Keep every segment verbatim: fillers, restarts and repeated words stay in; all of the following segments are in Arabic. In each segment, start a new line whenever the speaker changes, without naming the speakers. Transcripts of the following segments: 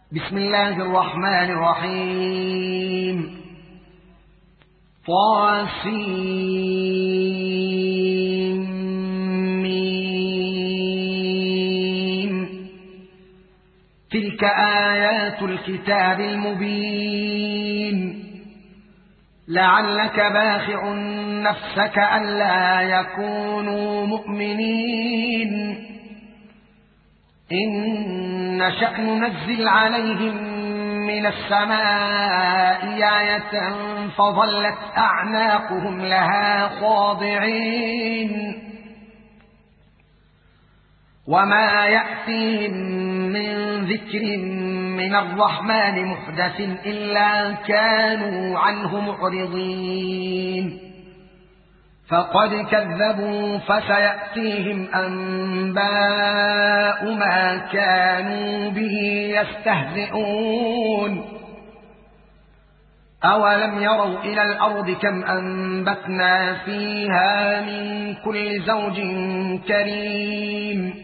بسم الله الرحمن الرحيم. طاسيم. تلك آيات الكتاب المبين. لعلك باخع نفسك ألا يكونوا مؤمنين إن نشأ ننزل عليهم من السماء آية فظلت أعناقهم لها خاضعين وما يأتيهم من ذكر من الرحمن محدث إلا كانوا عنه معرضين فقد كذبوا فسيأتيهم أنباء ما كانوا به يستهزئون أولم يروا إلى الأرض كم أنبتنا فيها من كل زوج كريم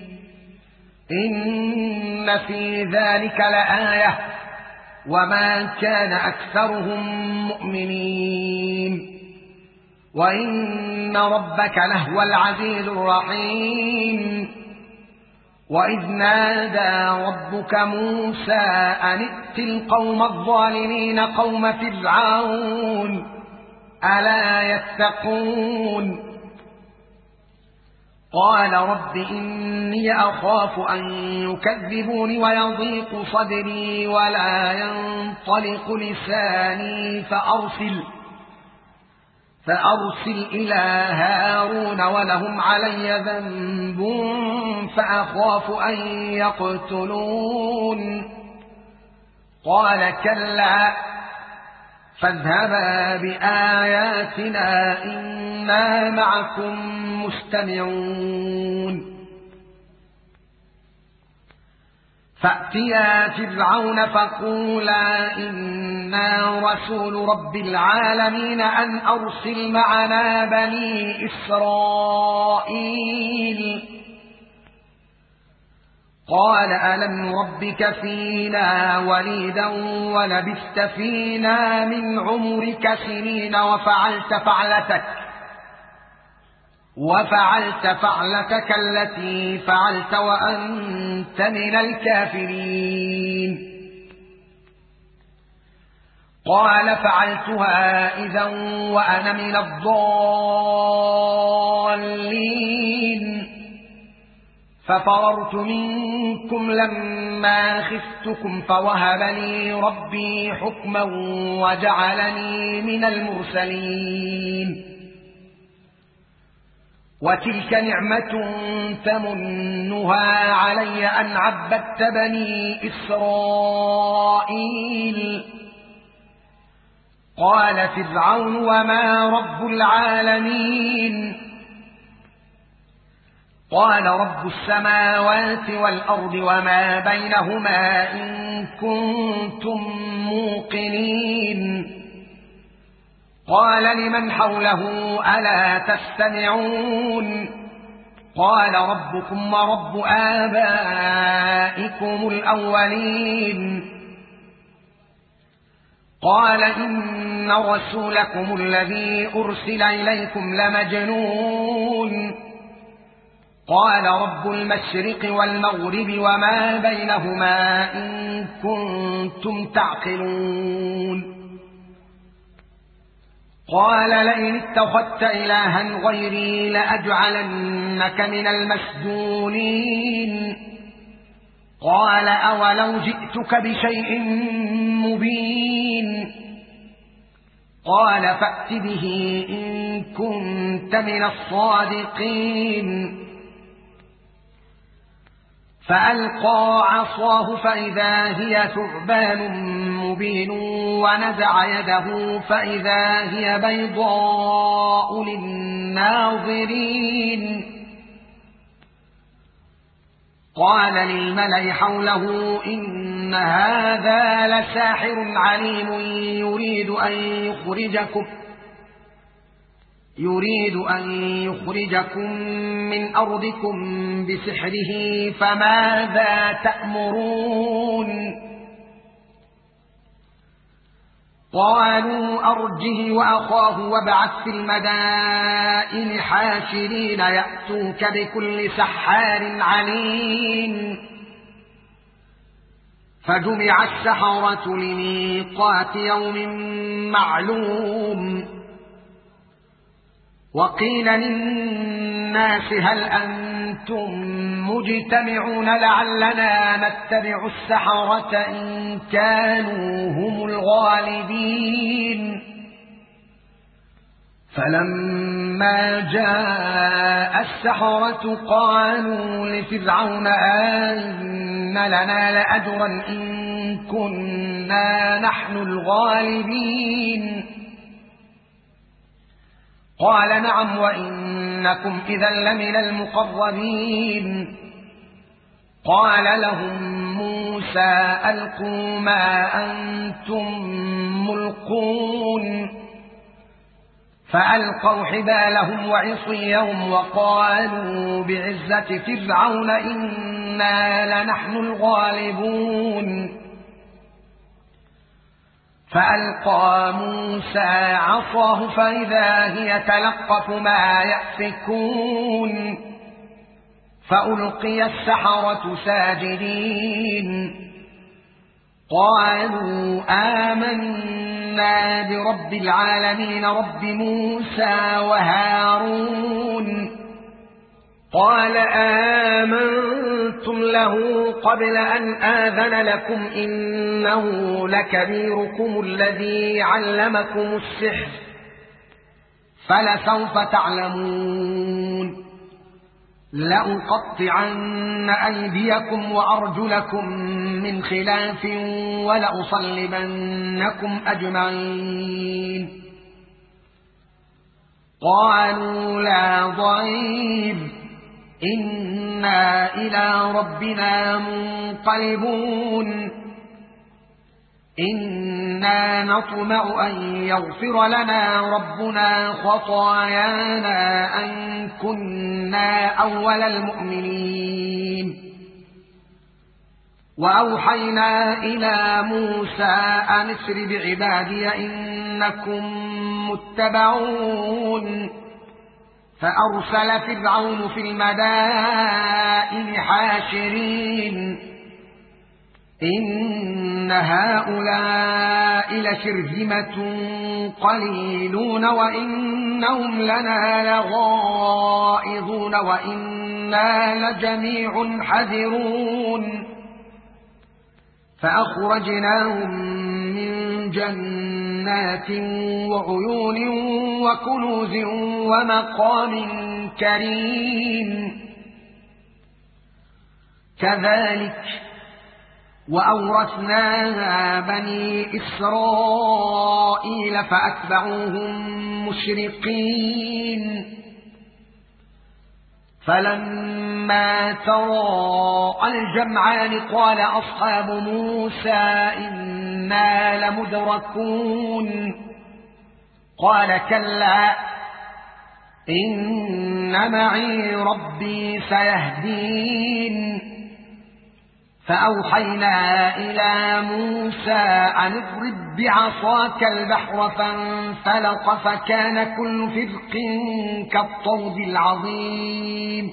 إن في ذلك لآية وما كان أكثرهم مؤمنين وإن ربك لهو العزيز الرحيم وإذ نادى ربك موسى أن ائت القوم الظالمين قوم فرعون ألا يتقون قال رب إني أخاف أن يكذبون ويضيق صدري ولا ينطلق لساني فأرسل فأرسل إلى هارون ولهم علي ذنب فأخاف أن يقتلون قال كلا فاذهبا بآياتنا إنا معكم مستمعون فأتيا فرعون فقولا إنا رسول رب العالمين أن أرسل معنا بني إسرائيل قال ألم ربك فينا وليدا ولبثت فينا من عمرك سنين وفعلت فعلتك وفعلت فعلتك التي فعلت وأنت من الكافرين قال فعلتها إذا وأنا من الضالين ففررت منكم لما خفتكم فوهب لي ربي حكما وجعلني من المرسلين وتلك نعمة تمنها علي أن عبدت بني إسرائيل قال فرعون وما رب العالمين قال رب السماوات والأرض وما بينهما إن كنتم موقنين قال لمن حوله ألا تستمعون قال ربكم ورب آبائكم الأولين قال إن رسولكم الذي أرسل إليكم لمجنون قال رب المشرق والمغرب وما بينهما إن كنتم تعقلون قال لئن اتخذت إلها غيري لأجعلنك من المسجونين قال أولو جئتك بشيء مبين قال فأت به إن كنت من الصادقين فألقى عصاه فإذا هي ثعبان مبين ونزع يده فإذا هي بيضاء للناظرين قال للملأ حوله إن هذا لساحر عليم يريد أن يخرجكم يريد أن يخرجكم من أرضكم بسحره فماذا تأمرون قالوا أرجه وأخاه وابعث في المدائن حاشرين يأتوك بكل سحار عليم فجمع السحرة لميقات يوم معلوم وقيل للناس هل أنتم مجتمعون لعلنا نتبع السحرة إن كانوا هم الغالبين فلما جاء السحرة قالوا لفرعون أن لنا لأجرا إن كنا نحن الغالبين قال نعم وإنكم إذا لمن المقربين قال لهم موسى ألقوا ما أنتم ملقون فألقوا حبالهم وعصيهم وقالوا بعزة فرعون إنا لنحن الغالبون فألقى موسى عصاه فإذا هي تلقف ما يأفكون فألقي السحرة ساجدين قالوا آمنا برب العالمين رب موسى وهارون قال آمنتم له قبل أن آذن لكم إنه لكبيركم الذي علمكم السحر فلسوف تعلمون لأقطعن أيديكم وأرجلكم من خلاف ولأصلبنكم أجمعين قالوا لا ضير إنا إلى ربنا منقلبون إنا نطمع أن يغفر لنا ربنا خطايانا أن كنا أول المؤمنين وأوحينا إلى موسى أن اسر بعبادي إنكم متبعون فأرسل فرعون في المدائن حاشرين إن هؤلاء لشرذمة قليلون وإنهم لنا لغائظون وإنا لجميع حذرون فأخرجناهم من جنات وعيون وكنوز ومقام كريم كذلك وأورثناها بني إسرائيل فأتبعوهم مشرقين فلما تراءى الجمعان قال أصحاب موسى إنا لمدركون قال كلا إن معي ربي سيهدين فأوحينا إلى موسى أن اضرب بعصاك البحر فانفلق فكان كل فرق كالطود العظيم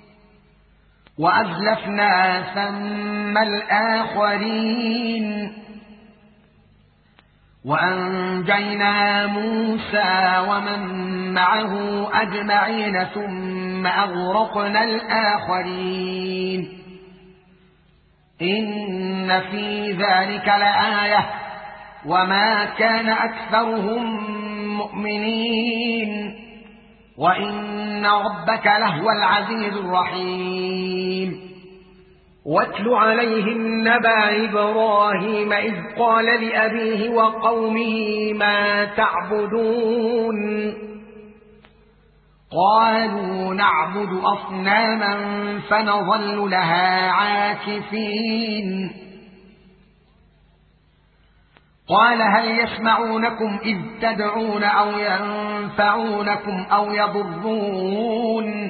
وأزلفنا ثم الآخرين وأنجينا موسى ومن معه أجمعين ثم أغرقنا الآخرين إن في ذلك لآية وما كان أكثرهم مؤمنين وإن ربك لهو العزيز الرحيم واتل عليهم نبأ إبراهيم إذ قال لأبيه وقومه ما تعبدون قالوا نعبد أصناما فنظل لها عاكفين قال هل يسمعونكم إذ تدعون أو ينفعونكم أو يضرون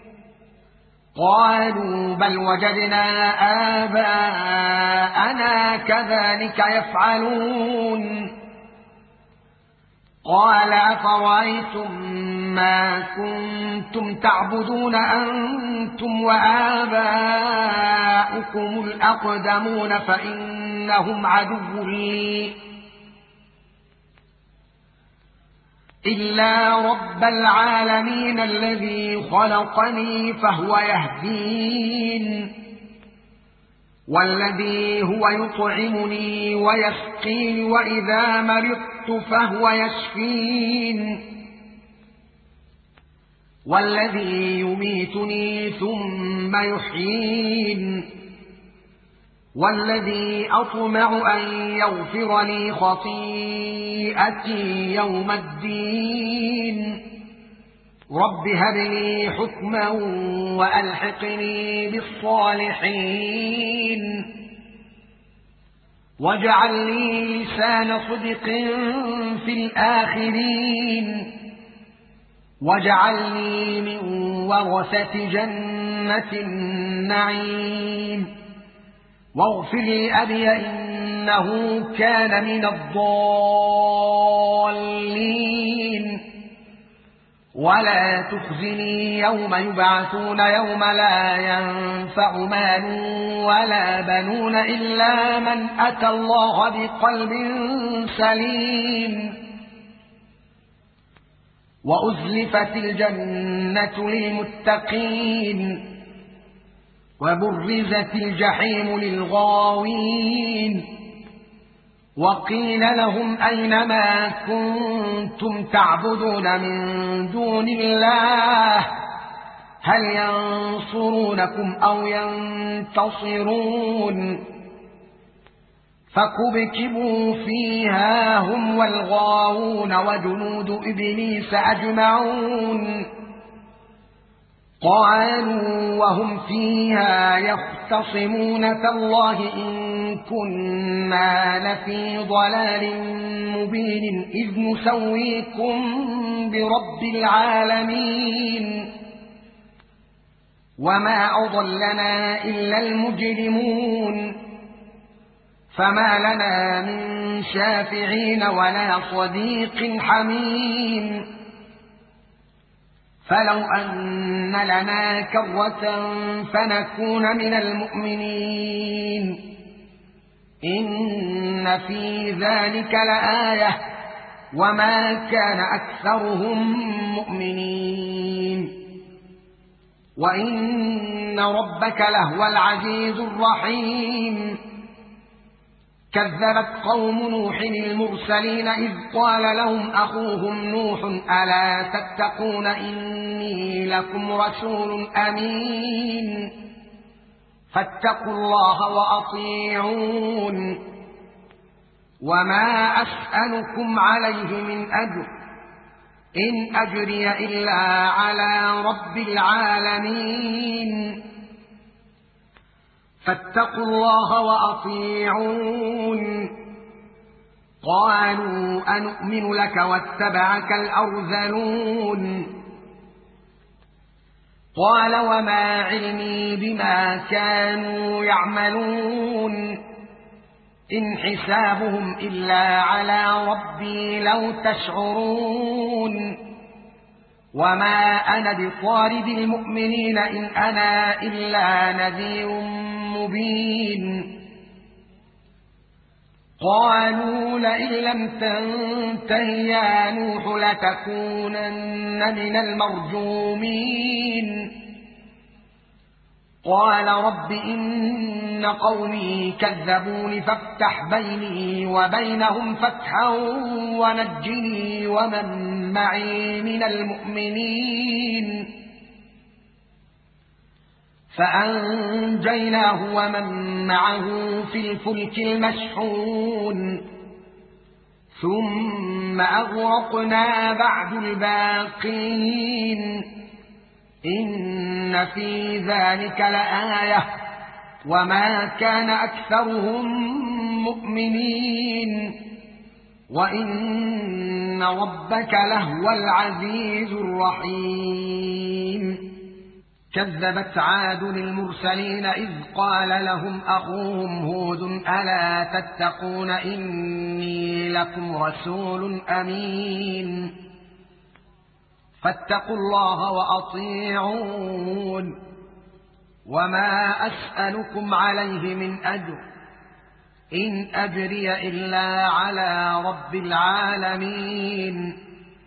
قالوا بل وجدنا آباءنا كذلك يفعلون قال أفرأيتم ما كنتم تعبدون أنتم وآباؤكم الأقدمون فإنهم عدو لي إلا رب العالمين الذي خلقني فهو يهدين والذي هو يطعمني ويسقين وإذا مرضت فهو يشفين والذي يميتني ثم يحيين والذي أطمع أن يغفر لي خطيئتي يوم الدين رب هب لي حكما وألحقني بالصالحين واجعل لي لسان صدق في الآخرين واجعلني من ورثة جنة النعيم واغفر لأبي إنه كان من الضالين ولا تخزني يوم يبعثون يوم لا ينفع مال ولا بنون إلا من أتى الله بقلب سليم وأزلفت الجنة للمتقين وبرزت الجحيم للغاوين وقيل لهم أين ما كنتم تعبدون من دون الله هل ينصرونكم أو ينتصرون فكبكبوا فيها هم والغاوون وجنود إبليس أجمعون قالوا وهم فيها يختصمون تالله إن كنا لفي ضلال مبين إذ نسويكم برب العالمين وما أضلنا إلا المجرمون فما لنا من شافعين ولا صديق حميم فلو أن لنا كرة فنكون من المؤمنين إن في ذلك لآية وما كان أكثرهم مؤمنين وإن ربك لهو العزيز الرحيم كذبت قوم نوح المرسلين إذ قال لهم أخوهم نوح ألا تتقون إني لكم رسول أمين فاتقوا الله وأطيعون وما أسألكم عليه من أجر إن أجري إلا على رب العالمين فاتقوا الله وأطيعون قالوا أنؤمن لك واتبعك الأرذلون قال وما علمي بما كانوا يعملون إن حسابهم إلا على ربي لو تشعرون وما أنا بطارد المؤمنين إن أنا إلا نذير مبين قالوا لئن لم تنته يا نوح لتكونن من المرجومين قال رب إن قومي كذبون فافتح بيني وبينهم فتحا ونجني ومن معي من المؤمنين فأنجيناه ومن معه في الفلك المشحون ثم أغرقنا بعد الباقين إن في ذلك لآية وما كان أكثرهم مؤمنين وإن ربك لهو العزيز الرحيم كذبت عاد المرسلين إذ قال لهم أخوهم هود ألا تتقون إني لكم رسول أمين فاتقوا الله وأطيعون وما أسألكم عليه من أجر إن أجري إلا على رب العالمين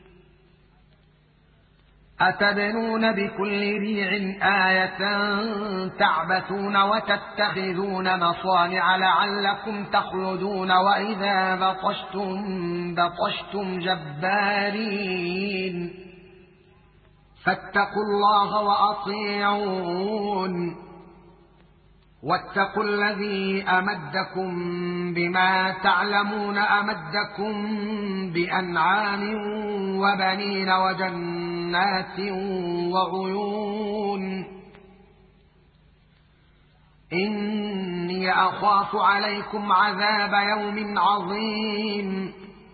أتبنون بكل ريع آية تعبثون وتتخذون مصانع لعلكم تخلدون وإذا بطشتم بطشتم جبارين فاتقوا الله وأطيعون واتقوا الذي أمدكم بما تعلمون أمدكم بأنعام وبنين وجنات وعيون إني أخاف عليكم عذاب يوم عظيم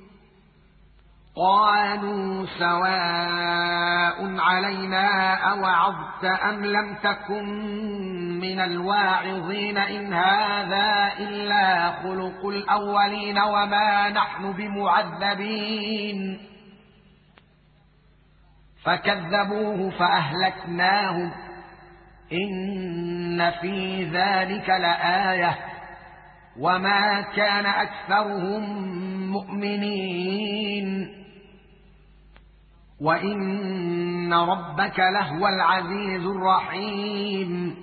قالوا سواء علينا أوعظت أم لم تكن من الواعظين إن هذا إلا خلق الأولين وما نحن بمعذبين فكذبوه فأهلكناهم إن في ذلك لآية وما كان أكثرهم مؤمنين وإن ربك لهو العزيز الرحيم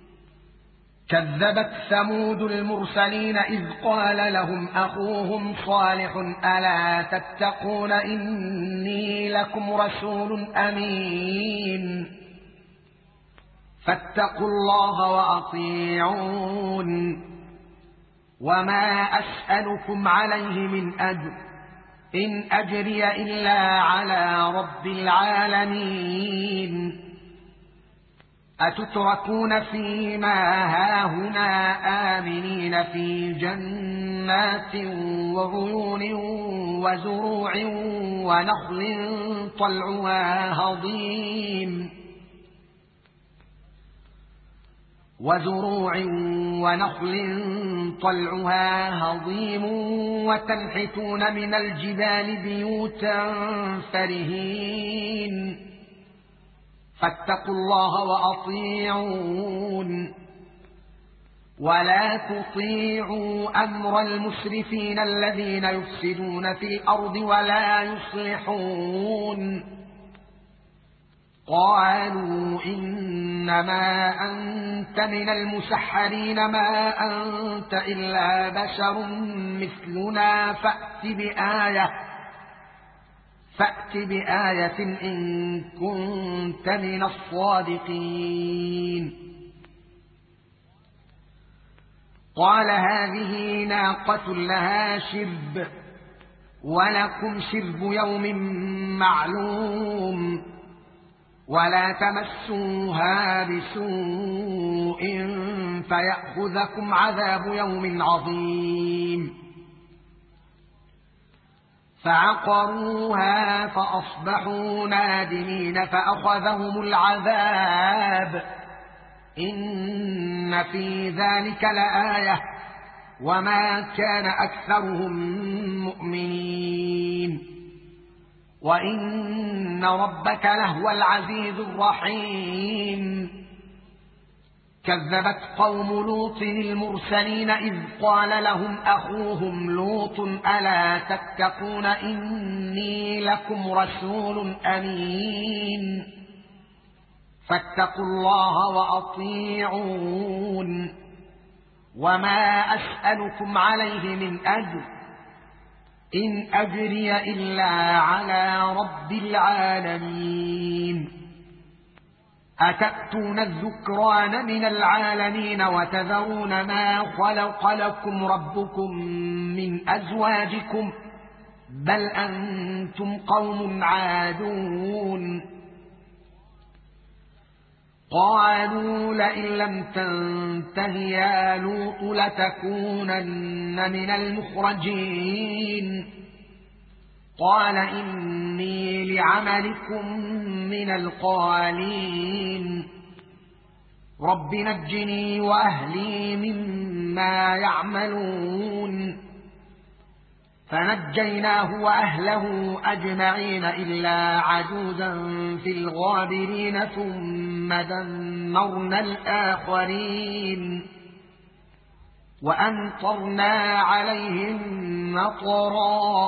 كذبت ثمود المرسلين إذ قال لهم أخوهم صالح ألا تتقون إني لكم رسول أمين فاتقوا الله وأطيعون وما أسألكم عليه من أجر إن أجري إلا على رب العالمين أتتركون فيما هاهنا آمنين في جنات وعيون وزروع ونخل طلعها هضيم وزروع ونخل طلعها هضيم وتنحتون من الجبال بيوتا فرهين فاتقوا الله وأطيعون ولا تطيعوا أمر المسرفين الذين يفسدون في الأرض ولا يصلحون قالوا إنما أنت من المسحرين ما أنت إلا بشر مثلنا فأت بآية فأت بآية إن كنت من الصادقين قال هذه ناقة لها شرب ولكم شرب يوم معلوم ولا تمسوها بسوء فيأخذكم عذاب يوم عظيم فعقروها فأصبحوا نادمين فأخذهم العذاب إن في ذلك لآية وما كان أكثرهم مؤمنين وإن ربك لهو العزيز الرحيم كذبت قوم لوط المرسلين إذ قال لهم أخوهم لوط ألا تتقون إني لكم رسول أمين فاتقوا الله وأطيعون وما أسألكم عليه من أجر إن أجري إلا على رب العالمين أتأتون الذكران من العالمين وتذرون ما خلق لكم ربكم من أزواجكم بل أنتم قوم عادون قالوا لئن لم تنته يا لوط لتكونن من المخرجين قال إني لعملكم من القالين رب نجني وأهلي مما يعملون فنجيناه وأهله أجمعين إلا عجوزا في الغابرين ثم دمرنا الآخرين وأمطرنا عليهم مطرا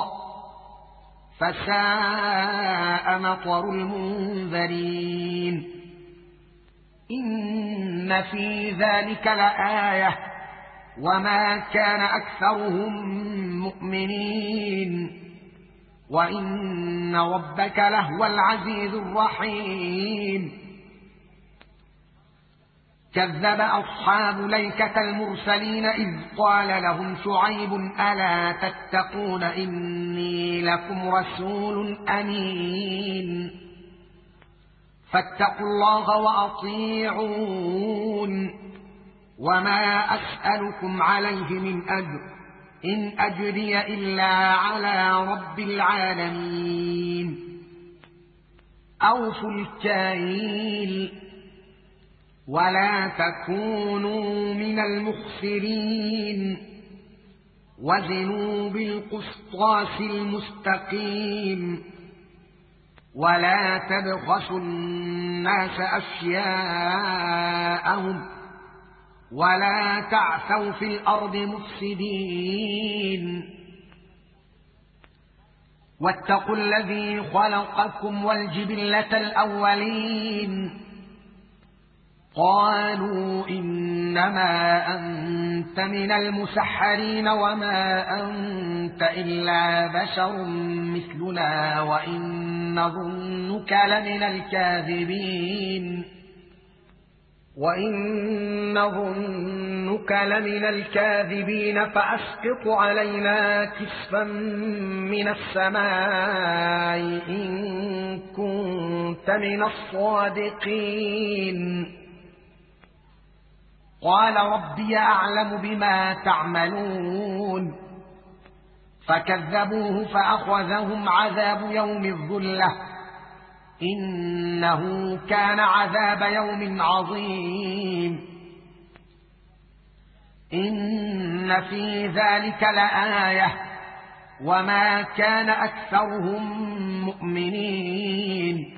فساء مطر المنذرين إن في ذلك لآية وما كان أكثرهم مؤمنين وإن ربك لهو العزيز الرحيم كذب أصحاب الأيكة المرسلين إذ قال لهم شعيب ألا تتقون إني لكم رسول أمين فاتقوا الله وأطيعون وما أسألكم عليه من أجر إن أجري إلا على رب العالمين أوفوا الكيل ولا تكونوا من المخسرين وزنوا بالقسطاس المستقيم ولا تبخسوا الناس أشياءهم ولا تعثوا في الأرض مفسدين واتقوا الذي خلقكم والجبلة الأولين قالوا إنما أنت من المسحرين وما أنت إلا بشر مثلنا وإن نظنك لمن الكاذبين وإن نظنك لمن الكاذبين فأسقط علينا كسفا من السماء إن كنت من الصادقين قال ربي أعلم بما تعملون فكذبوه فأخذهم عذاب يوم الظلة إنه كان عذاب يوم عظيم إن في ذلك لآية وما كان أكثرهم مؤمنين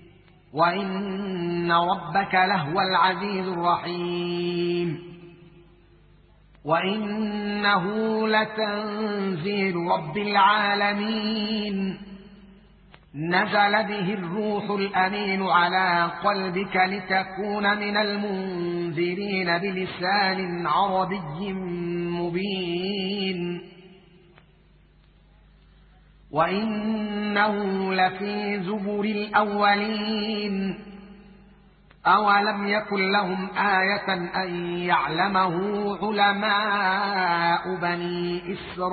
وإن ربك لهو العزيز الرحيم وإنه لتنزيل رب العالمين نزل به الروح الأمين على قلبك لتكون من المنذرين بلسان عربي مبين وإنه لفي زبر الأولين أولم يكن لهم آية أن يعلمه علماء بني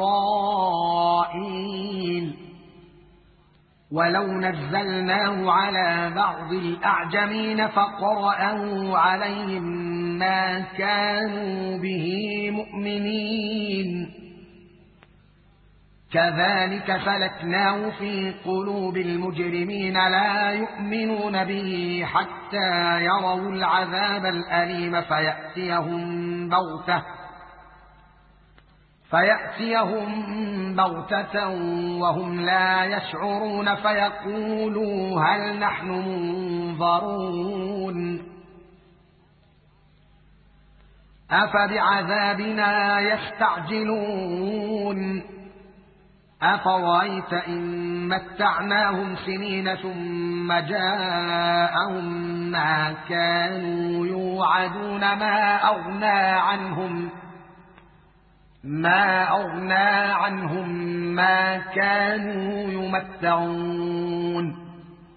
إسرائيل ولو نزلناه على بعض الأعجمين فقرأه عليهم ما كانوا به مؤمنين كذلك سلكناه في قلوب المجرمين لا يؤمنون به حتى يروا العذاب الأليم فيأتيهم بغتة فيأتيهم بغتة وهم لا يشعرون فيقولوا هل نحن منظرون أفبعذابنا يستعجلون أفرأيت إن متعناهم سنين ثم جاءهم ما كانوا يوعدون ما أغنى عنهم ما أغنى عنهم ما كانوا يمتعون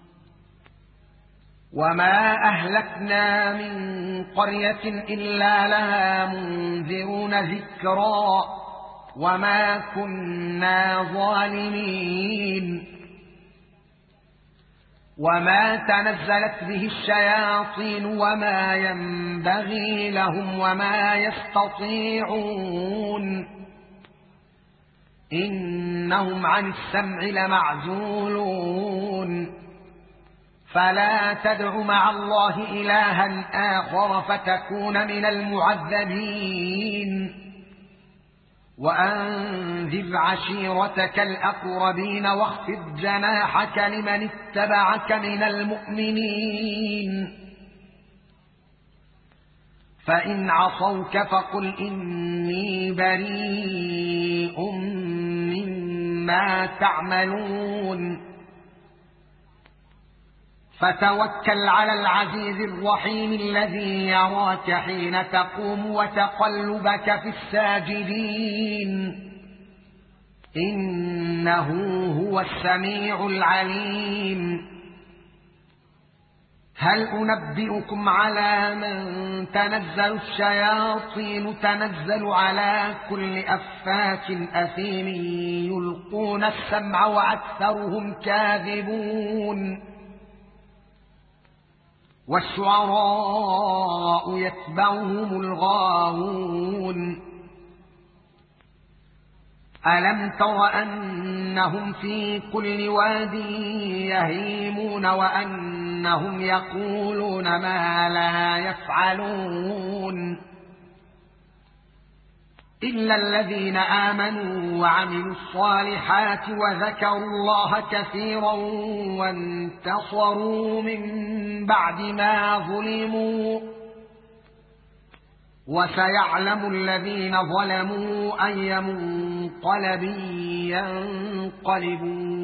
وما أهلكنا من قرية إلا لها منذرون ذكرا وما كنا ظالمين وما تنزلت به الشياطين وما ينبغي لهم وما يستطيعون إنهم عن السمع لمعزولون فلا تدع مع الله إلها آخر فتكون من المعذبين وأنذر عشيرتك الأقربين واخفض جناحك لمن اتبعك من المؤمنين فإن عصوك فقل إني بريء مما تعملون فتوكل على العزيز الرحيم الذي يراك حين تقوم وتقلبك في الساجدين إنه هو السميع العليم هل أنبئكم على من تنزل الشياطين تنزل على كل أفاك أثيم يلقون السمع وأكثرهم كاذبون والشعراء يتبعهم الغاوون ألم تر أنهم في كل واد يهيمون وأنهم يقولون ما لا يفعلون إلا الذين آمنوا وعملوا الصالحات وذكروا الله كثيرا وانتصروا من بعد ما ظلموا وسيعلم الذين ظلموا أي منقلب ينقلبون